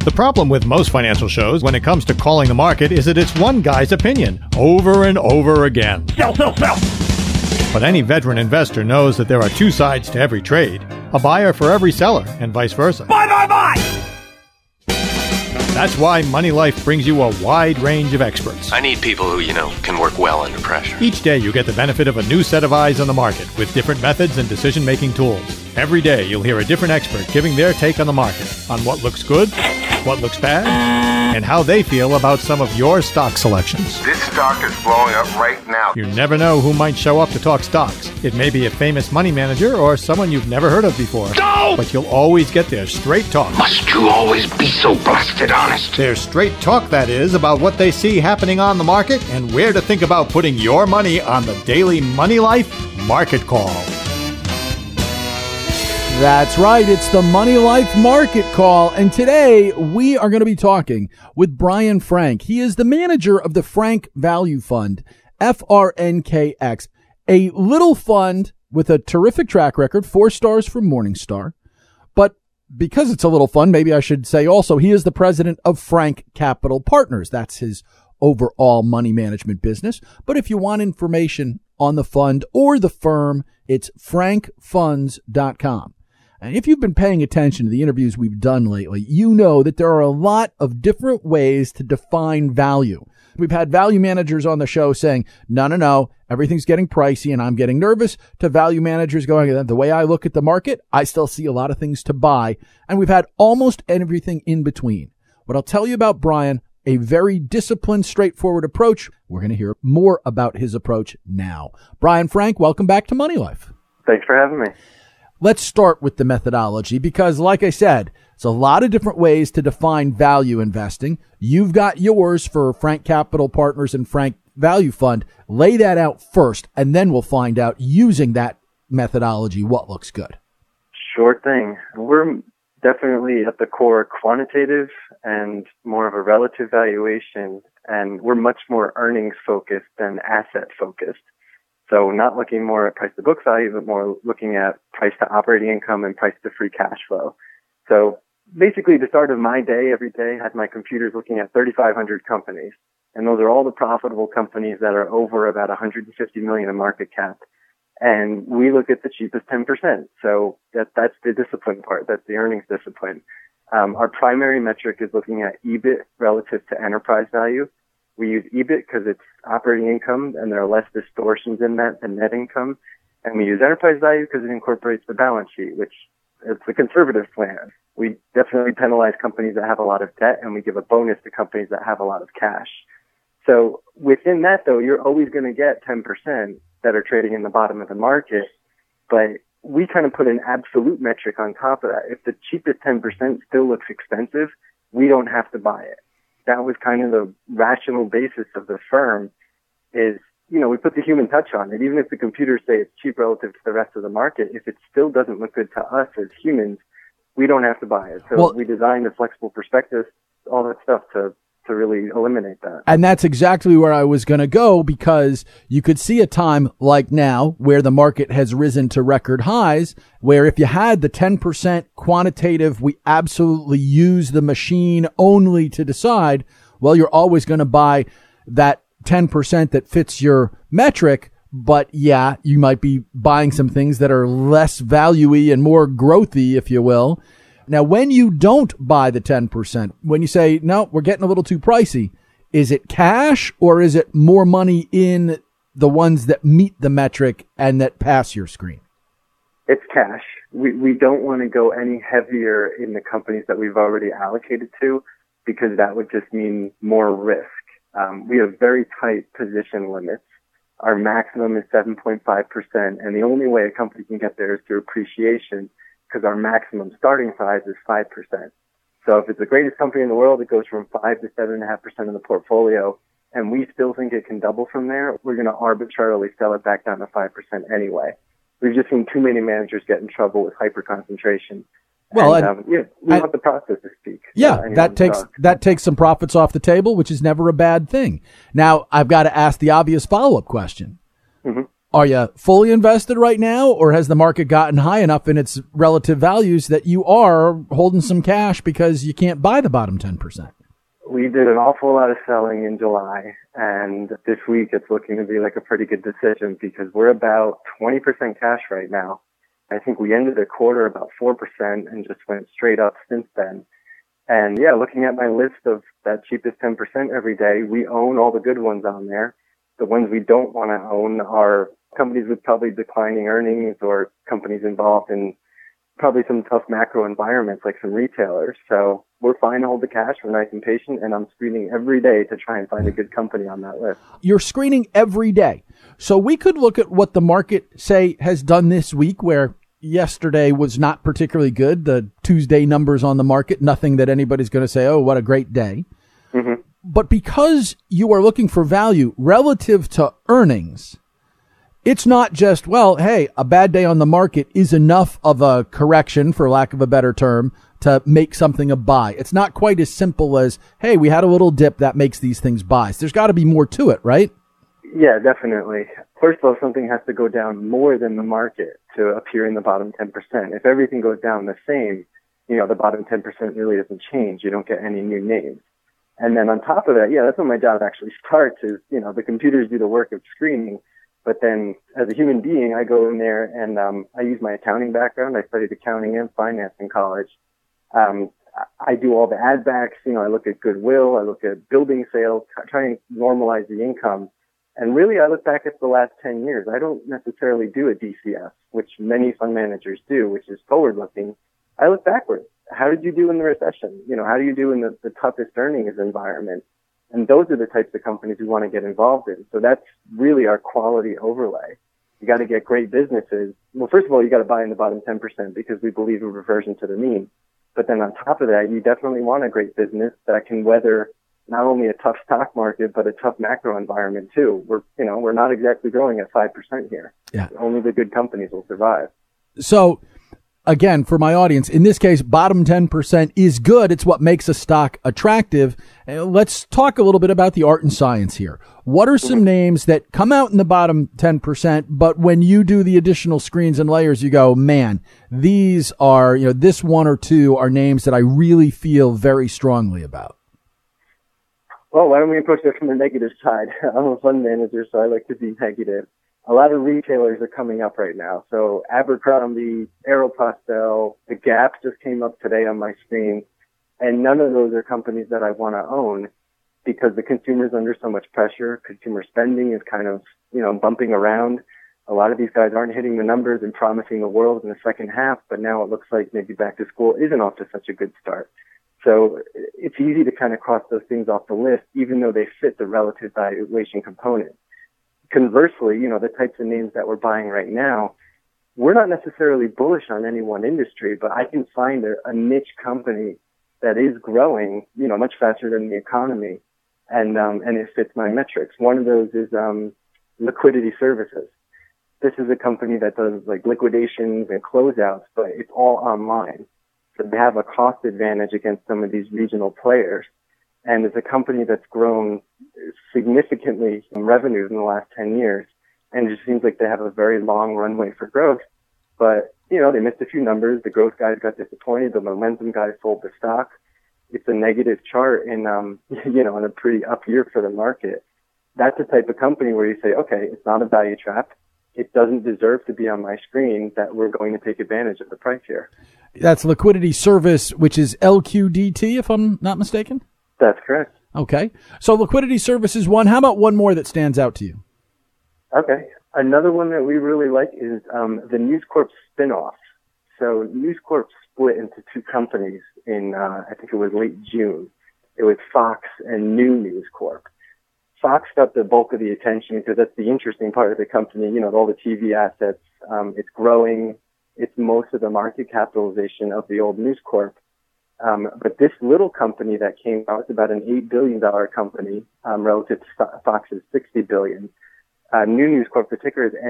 The problem with most financial shows when it comes to calling the market is that it's one guy's opinion over and over again. Sell, sell, sell! But any veteran investor knows that there are two sides to every trade, a buyer for every seller, and vice versa. Buy, buy, buy! That's why Money Life brings you a wide range of experts. I need people who, can work well under pressure. Each day you get the benefit of a new set of eyes on the market with different methods and decision-making tools. Every day you'll hear a different expert giving their take on the market, on what looks good, what looks bad, and how they feel about some of your stock selections. This stock is blowing up right now. You never know who might show up to talk stocks. It may be a famous money manager or someone you've never heard of before. No! But you'll always get their straight talk. Must you always be so blasted honest? Their straight talk, that is, about what they see happening on the market and where to think about putting your money on the daily Money Life Market Call. That's right. It's the Money Life Market Call. And today we are going to be talking with Brian Frank. He is the manager of the Frank Value Fund, FRNKX, a little fund with a terrific track record, 4 stars from Morningstar. But because it's a little fund, maybe I should say also he is the president of Frank Capital Partners. That's his overall money management business. But if you want information on the fund or the firm, it's frankfunds.com. And if you've been paying attention to the interviews we've done lately, you know that there are a lot of different ways to define value. We've had value managers on the show saying, no, everything's getting pricey and I'm getting nervous, to value managers going, the way I look at the market, I still see a lot of things to buy. And we've had almost everything in between. What I'll tell you about Brian, a very disciplined, straightforward approach. We're going to hear more about his approach now. Brian Frank, welcome back to Money Life. Thanks for having me. Let's start with the methodology because, like I said, it's a lot of different ways to define value investing. You've got yours for Frank Capital Partners and Frank Value Fund. Lay that out first, and then we'll find out, using that methodology, what looks good. Sure thing. We're definitely at the core quantitative and more of a relative valuation, and we're much more earnings focused than asset focused. So not looking more at price to book value, but more looking at price to operating income and price to free cash flow. So basically the start of my day every day had my computers looking at 3,500 companies. And those are all the profitable companies that are over about 150 million in market cap. And we look at the cheapest 10%. So that's the discipline part. That's the earnings discipline. Our primary metric is looking at EBIT relative to enterprise value. We use EBIT because it's operating income and there are less distortions in that than net income. And we use enterprise value because it incorporates the balance sheet, which is the conservative plan. We definitely penalize companies that have a lot of debt, and we give a bonus to companies that have a lot of cash. So within that, though, you're always going to get 10% that are trading in the bottom of the market. But we kind of put an absolute metric on top of that. If the cheapest 10% still looks expensive, we don't have to buy it. That was kind of the rational basis of the firm is, we put the human touch on it. Even if the computers say it's cheap relative to the rest of the market, if it still doesn't look good to us as humans, we don't have to buy it. So we designed a flexible prospectus, all that stuff to really eliminate that. And that's exactly where I was going to go, because you could see a time like now where the market has risen to record highs, where if you had the 10% quantitative, we absolutely use the machine only to decide, well, you're always going to buy that 10% that fits your metric. But yeah, you might be buying some things that are less value-y and more growthy, if you will. Now, when you don't buy the 10%, when you say, no, we're getting a little too pricey, is it cash or is it more money in the ones that meet the metric and that pass your screen? It's cash. We don't want to go any heavier in the companies that we've already allocated to, because that would just mean more risk. We have very tight position limits. Our maximum is 7.5%, and the only way a company can get there is through appreciation, because our maximum starting size is 5%. So if it's the greatest company in the world, it goes from 5 to 7.5% of the portfolio, and we still think it can double from there, we're going to arbitrarily sell it back down to 5% anyway. We've just seen too many managers get in trouble with hyper concentration. Well, we want the process to speak. Yeah, that takes some profits off the table, which is never a bad thing. Now, I've got to ask the obvious follow-up question. Mm-hmm. Are you fully invested right now, or has the market gotten high enough in its relative values that you are holding some cash because you can't buy the bottom 10%? We did an awful lot of selling in July, and this week it's looking to be like a pretty good decision because we're about 20% cash right now. I think we ended the quarter about 4% and just went straight up since then. And yeah, looking at my list of that cheapest 10% every day, we own all the good ones on there. The ones we don't want to own are companies with probably declining earnings or companies involved in probably some tough macro environments like some retailers. So we're fine to hold the cash. We're nice and patient, and I'm screening every day to try and find a good company on that list. You're screening every day. So we could look at what the market, say, has done this week, where yesterday was not particularly good. The Tuesday numbers on the market, nothing that anybody's going to say, oh, what a great day. Mm-hmm. But because you are looking for value relative to earnings, it's not just, well, hey, a bad day on the market is enough of a correction, for lack of a better term, to make something a buy. It's not quite as simple as, hey, we had a little dip that makes these things buys. There's got to be more to it, right? Yeah, definitely. First of all, something has to go down more than the market to appear in the bottom 10%. If everything goes down the same, the bottom 10% really doesn't change. You don't get any new names. And then on top of that, yeah, that's when my job actually starts is, the computers do the work of screening. But then as a human being, I go in there and I use my accounting background. I studied accounting and finance in college. I do all the add backs. I look at goodwill. I look at building sales, try and normalize the income. And really, I look back at the last 10 years. I don't necessarily do a DCF, which many fund managers do, which is forward-looking. I look backwards. How did you do in the recession? How do you do in the toughest earnings environment? And those are the types of companies we want to get involved in. So that's really our quality overlay. You got to get great businesses. Well, first of all, you got to buy in the bottom 10% because we believe in reversion to the mean. But then on top of that, you definitely want a great business that can weather not only a tough stock market, but a tough macro environment too. We're not exactly growing at 5% here. Yeah. Only the good companies will survive. So again, for my audience, in this case, bottom 10% is good. It's what makes a stock attractive. Let's talk a little bit about the art and science here. What are some names that come out in the bottom 10%, but when you do the additional screens and layers, you go, man, these are, this one or two are names that I really feel very strongly about? Well, why don't we approach it from the negative side? I'm a fund manager, so I like to be negative. A lot of retailers are coming up right now. So Abercrombie, Aeropostale, The Gap just came up today on my screen. And none of those are companies that I want to own because the consumer's under so much pressure. Consumer spending is kind of, bumping around. A lot of these guys aren't hitting the numbers and promising the world in the second half, but now it looks like maybe back to school isn't off to such a good start. So it's easy to kind of cross those things off the list, even though they fit the relative valuation component. Conversely, the types of names that we're buying right now, we're not necessarily bullish on any one industry, but I can find a niche company that is growing, much faster than the economy, and it fits my metrics. One of those is Liquidity Services. This is a company that does like liquidations and closeouts, but it's all online. So they have a cost advantage against some of these regional players. And it's a company that's grown significantly in revenues in the last 10 years. And it just seems like they have a very long runway for growth. But, they missed a few numbers. The growth guys got disappointed. The momentum guys sold the stock. It's a negative chart in a pretty up year for the market. That's the type of company where you say, okay, it's not a value trap. It doesn't deserve to be on my screen, that we're going to take advantage of the price here. That's Liquidity Service, which is LQDT, if I'm not mistaken? That's correct. Okay. So Liquidity Service is one. How about one more that stands out to you? Okay. Another one that we really like is the News Corp spinoff. So News Corp split into two companies in, I think it was late June. It was Fox and New News Corp. Fox got the bulk of the attention because that's the interesting part of the company, all the TV assets. It's growing. It's most of the market capitalization of the old News Corp. But this little company that came out, it's about an $8 billion company, relative to Fox's $60 billion. New News Corp, the ticker is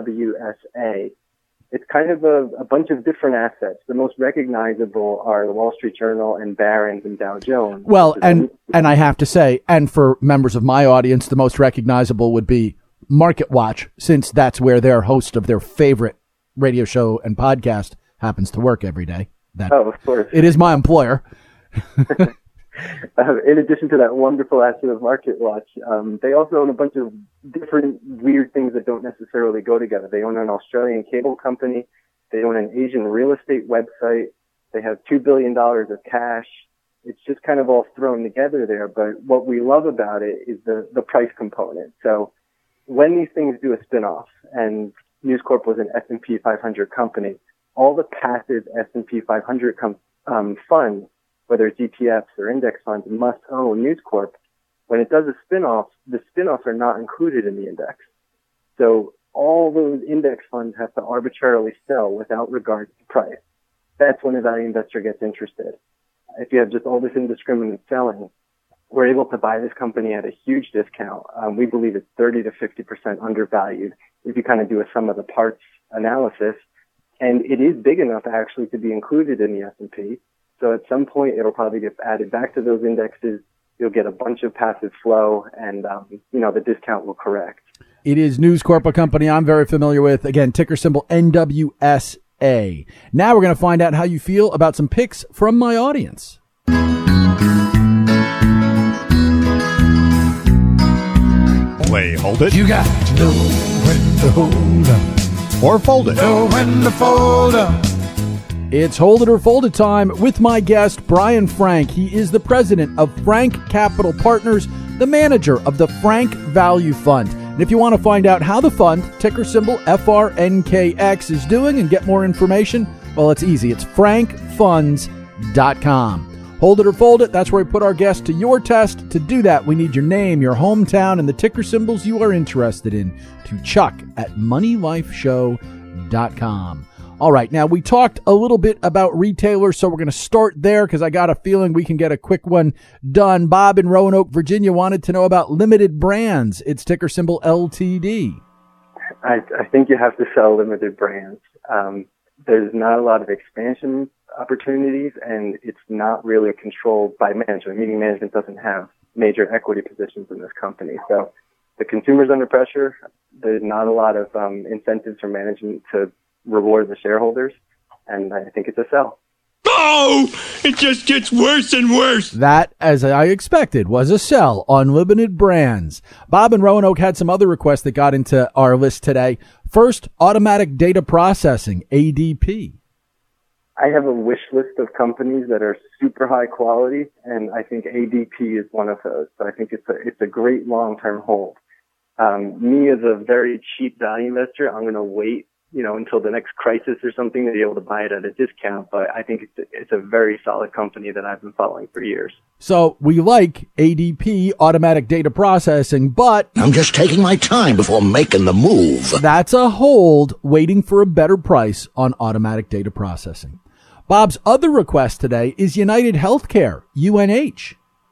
NWSA. It's kind of a bunch of different assets. The most recognizable are the Wall Street Journal and Barron's and Dow Jones. Well, and I have to say, and for members of my audience, the most recognizable would be Market Watch, since that's where their host of their favorite radio show and podcast happens to work every day. Of course. It is my employer. In addition to that wonderful asset of Market Watch, they also own a bunch of different weird things that don't necessarily go together. They own an Australian cable company. They own an Asian real estate website. They have $2 billion of cash. It's just kind of all thrown together there. But what we love about it is the price component. So when these things do a spin-off, and News Corp was an S&P 500 company, all the passive S&P 500 funds, whether it's ETFs or index funds, must own News Corp. When it does a spin-off, the spin-offs are not included in the index. So all those index funds have to arbitrarily sell without regard to price. That's when a value investor gets interested. If you have just all this indiscriminate selling, we're able to buy this company at a huge discount. We believe it's 30 to 50% undervalued if you kind of do a sum of the parts analysis. And it is big enough actually to be included in the S&P. So at some point, it'll probably get added back to those indexes. You'll get a bunch of passive flow, and, the discount will correct. It is News Corp, a company I'm very familiar with. Again, ticker symbol NWSA. Now we're going to find out how you feel about some picks from my audience. Play Hold It. You got to know when to hold up. Or Fold It. Know when to fold up. It's Hold It or Fold It time with my guest, Brian Frank. He is the president of Frank Capital Partners, the manager of the Frank Value Fund. And if you want to find out how the fund, ticker symbol FRNKX, is doing and get more information, well, it's easy. It's frankfunds.com. Hold It or Fold It, that's where we put our guests to your test. To do that, we need your name, your hometown, and the ticker symbols you are interested in to Chuck at moneylifeshow.com. All right, now we talked a little bit about retailers, so we're going to start there because I got a feeling we can get a quick one done. Bob in Roanoke, Virginia wanted to know about Limited Brands. It's ticker symbol LTD. I think you have to sell limited brands. There's not a lot of expansion opportunities, and it's not really controlled by management, meaning management doesn't have major equity positions in this company. So the consumer's under pressure. There's not a lot of incentives for management to reward the shareholders, and I think it's a sell. Oh, it just gets worse and worse. That, as I expected, was a sell on Limited Brands. Bob in Roanoke had some other requests that got into our list today. First, automatic data processing, ADP. I have a wish list of companies that are super high quality, and I think ADP is one of those. So I think it's a great long-term hold. Me as a very cheap value investor, I'm going to wait until the next crisis or something to be able to buy it at a discount. But I think it's a very solid company that I've been following for years. So we like ADP, automatic data processing, but I'm just taking my time before making the move. That's a hold, waiting for a better price on automatic data processing. Bob's other request today is United Healthcare, UNH.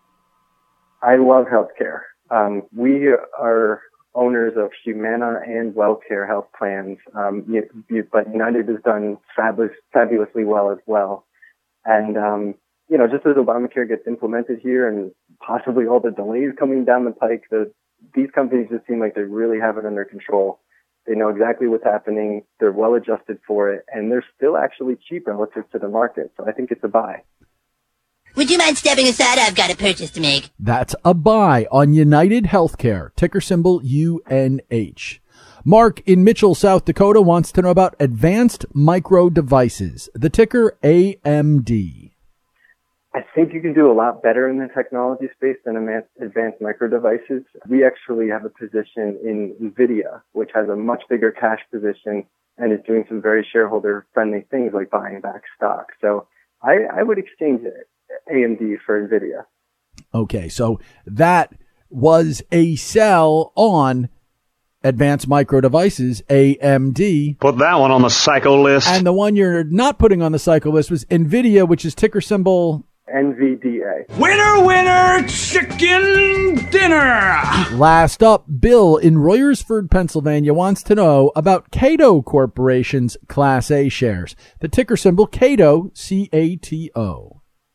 I love healthcare. We are owners of Humana and WellCare health plans, but United has done fabulously well as well. And, just as Obamacare gets implemented here and possibly all the delays coming down the pike, these companies just seem like they really have it under control. They know exactly what's happening. They're well adjusted for it, and they're still actually cheap relative to the market. So I think it's a buy. Would you mind stepping aside? I've got a purchase to make. That's a buy on United Healthcare, ticker symbol UNH. Mark in Mitchell, South Dakota wants to know about Advanced Micro Devices, the ticker AMD. I think you can do a lot better in the technology space than Advanced Micro Devices. We actually have a position in NVIDIA, which has a much bigger cash position and is doing some very shareholder-friendly things like buying back stock. So I would exchange AMD for NVIDIA. Okay, so that was a sell on Advanced Micro Devices, AMD. Put that one on the psycho list. And the one you're not putting on the psycho list was NVIDIA, which is ticker symbol NVDA. Winner, winner, chicken dinner. Last up, Bill in Royersford, Pennsylvania wants to know about Cato Corporation's Class A shares. The ticker symbol Cato, CATO.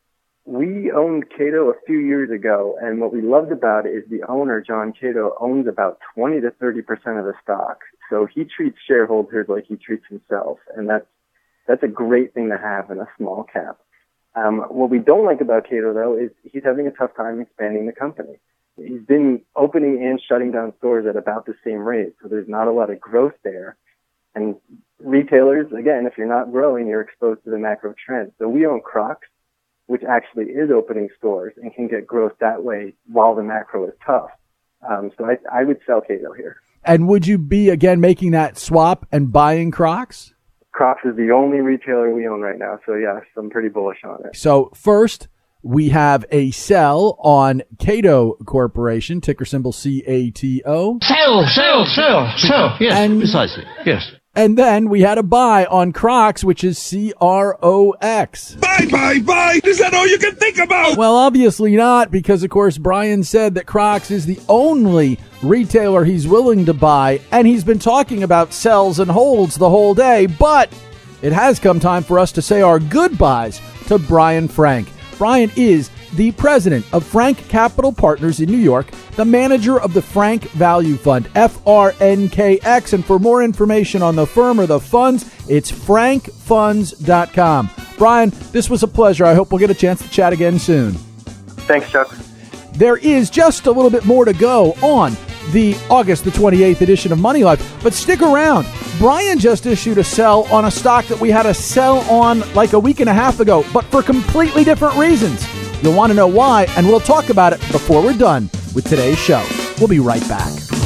We owned Cato a few years ago, and what we loved about it is the owner, John Cato, owns about 20 to 30% of the stock. So he treats shareholders like he treats himself, and that's a great thing to have in a small cap. What we don't like about Cato, though, is he's having a tough time expanding the company. He's been opening and shutting down stores at about the same rate, so there's not a lot of growth there. And retailers, again, if you're not growing, you're exposed to the macro trend. So we own Crocs, which actually is opening stores and can get growth that way while the macro is tough. So I would sell Cato here. And would you be, again, making that swap and buying Crocs? Crocs is the only retailer we own right now. So, yes, I'm pretty bullish on it. So, first, we have a sell on Cato Corporation, ticker symbol CATO. Sell. Yes, precisely. Yes. And then we had a buy on Crocs, which is CROX. Buy. Is that all you can think about? Well, obviously not, because, of course, Brian said that Crocs is the only retailer he's willing to buy, and he's been talking about sells and holds the whole day, but it has come time for us to say our goodbyes to Brian Frank. Brian is the president of Frank Capital Partners in New York, the manager of the Frank Value Fund, FRNKX. And for more information on the firm or the funds, it's frankfunds.com. Brian, this was a pleasure. I hope we'll get a chance to chat again soon. Thanks, Chuck. There is just a little bit more to go on the August the 28th edition of Money Life, but stick around. Brian just issued a sell on a stock that we had a sell on like a week and a half ago, but for completely different reasons. You'll want to know why, and we'll talk about it before we're done with today's show. We'll be right back.